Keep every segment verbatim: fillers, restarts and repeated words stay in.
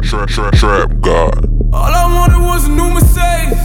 trap, trap, trap God. All I wanted was a new Mercedes.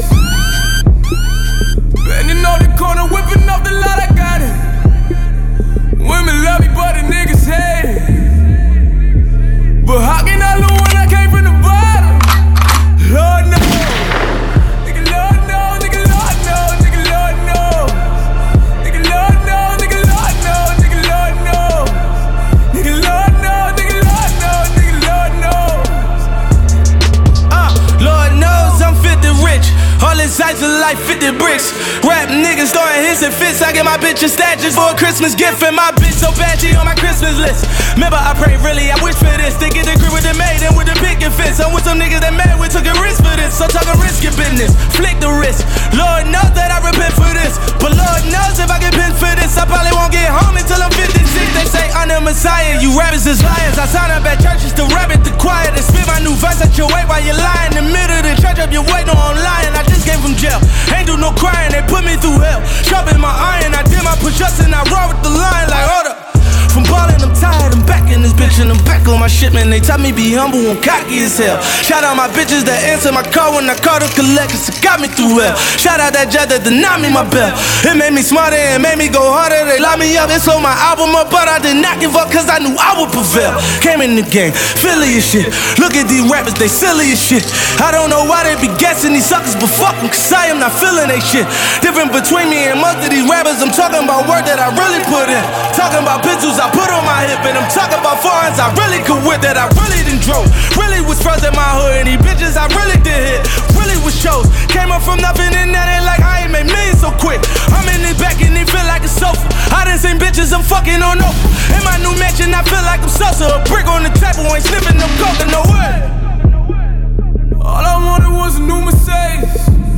Bending on the corner, whipping off the lot, I got it. Women love me, but the niggas hate it. But how can I lose when I came from the bottom? Lord knows. Nigga, Lord knows, nigga, Lord knows, nigga, Lord knows. Nigga, Lord knows, nigga, Lord knows, nigga, Lord knows. Nigga, Lord knows, nigga, Lord knows, nigga, Lord knows. Uh, Lord knows I'm fifty rich. All this ice of life, fifty bricks. Rap niggas throwing hits and fits. I get my bitch a statues for a Christmas gift. And my bitch so bad she on my Christmas list. Remember I pray really, I wish for this. They get the grip with the maid and with the picket fits. I'm with some niggas that mad, we took a risk for this. So talking risky business, flick the wrist. Lord knows that I repent for this. But Lord knows if I get pinned for this, I probably won't get home until I'm fifty-six. They say I'm the Messiah, you rappers is liars. I sign up at churches to rap at the choir. To spit my new verse at your weight while you're lying. In the middle of the church up your weight, no I'm lying. I just came from jail, ain't do no crying. They put me through hell, sharpen my iron. I did my push-ups and I roll with the line like hold up. From ballin', I'm tired, I'm back in this bitch and I'm back on my shit, man. They taught me be humble and cocky as hell. Shout out my bitches that answer my call when I call them collect, cause it got me through hell. Shout out that judge that denied me my bell. It made me smarter and made me go harder. They locked me up and sold my album up, but I did not give up cause I knew I would prevail. Came in the game, Philly as shit. Look at these rappers, they silly as shit. I don't know why they be guessing these suckers, but fuck them, cause I am not feeling they shit. Different between me and most of these rappers, I'm talking about work that I really put in. Talking about pistols I put on my hip, and I'm talking about foreigns I really could whip, that I really done drove. Really was first in my hood, and these bitches I really did hit. Really was shows. Came up from nothing, and that ain't like I ain't made millions so quick. I'm in this back, and it feel like a sofa. I done seen bitches I'm fucking on over. In my new mansion, I feel like I'm Sosa. A brick on the table, ain't sniffing no coke, no word. All I wanted was a new Mercedes.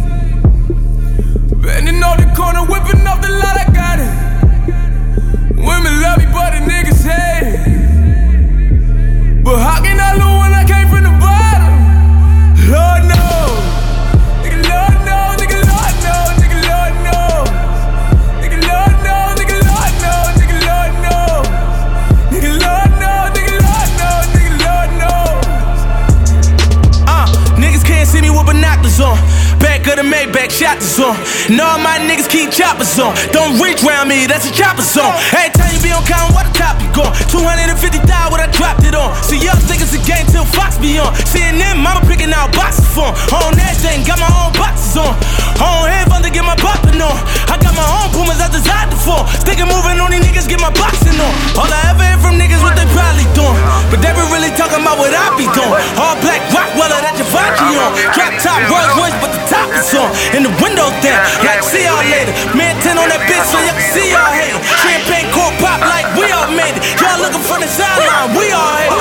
Bending on the corner, whipping off the lot, I got it. Women love me, but the niggas hate it. But how can I lose when I came from the bottom? Lord knows. Nigga, Lord knows, nigga, Lord knows, nigga, Lord knows. Nigga, Lord knows, nigga, Lord knows, nigga, Lord knows. Nigga, Lord knows, nigga, Lord knows, nigga, Lord knows. Uh, niggas can't see me with binoculars on. Back of the Maybach, shot the zone. And all my niggas keep choppers on. Don't reach round me, that's a chopper song. Every time you be on count, what the top you gone? two hundred fifty thousand what I dropped it on. See, y'all think it's a game till Fox be on. C N N, mama picking out boxes for 'em. On that thing, got my own boxes on. On headphones to get my poppin' on. I got my own Pumas I designed it for. Stickin' moving on these niggas, get my boxing on. All I ever hear from niggas what they probably doing, but they be really talking about what I be doing. All black Rockweller, that Givenchy on. Drop top Rolls Royce, but the top is on. And the windows down, like see y'all later. Man ten on that bitch so you can see y'all hatin'. Champagne cork pop like we all made it. Y'all looking from the sideline, we all hate it.